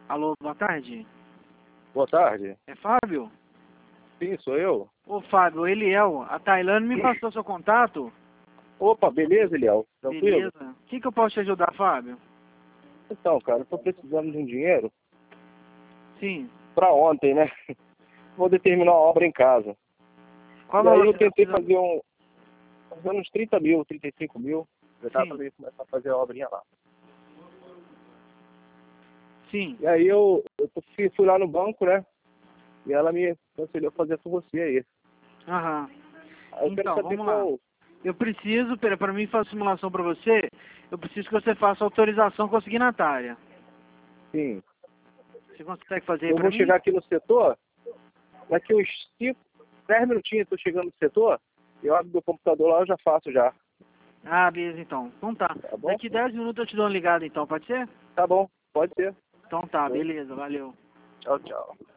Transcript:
Alô, boa tarde. Boa tarde. É Fábio? Sim, sou eu. Ô Fábio, Eliel, a Tailândia me passou seu contato. Opa, beleza, Eliel? Tranquilo? Beleza. O que eu posso te ajudar, Fábio? Então, cara, eu tô precisando de um dinheiro Sim. pra ontem, né? Vou determinar uma obra em casa. Qual E aí valor eu você tá tentei precisando? fazer uns 30 mil, 35 mil. Eu tava Sim. pra começar a fazer a obrinha lá. Sim. E aí fui lá no banco, né? E ela me aconselhou a fazer com você aí. Aham. Aí eu quero Então, saber vamos lá. qual... Eu preciso, para mim fazer simulação para você, eu preciso que você faça autorização consignatária. Sim. Você consegue fazer aí Eu para vou mim? chegar aqui no setor, daqui uns 10 minutinhos eu tô chegando no setor, eu abro meu computador lá, eu já faço já. Ah, beleza, então. Então tá. Tá bom? Daqui 10 minutos eu te dou uma ligada, então, pode ser? Tá bom, pode ser. Então tá, beleza, valeu. Tchau, tchau.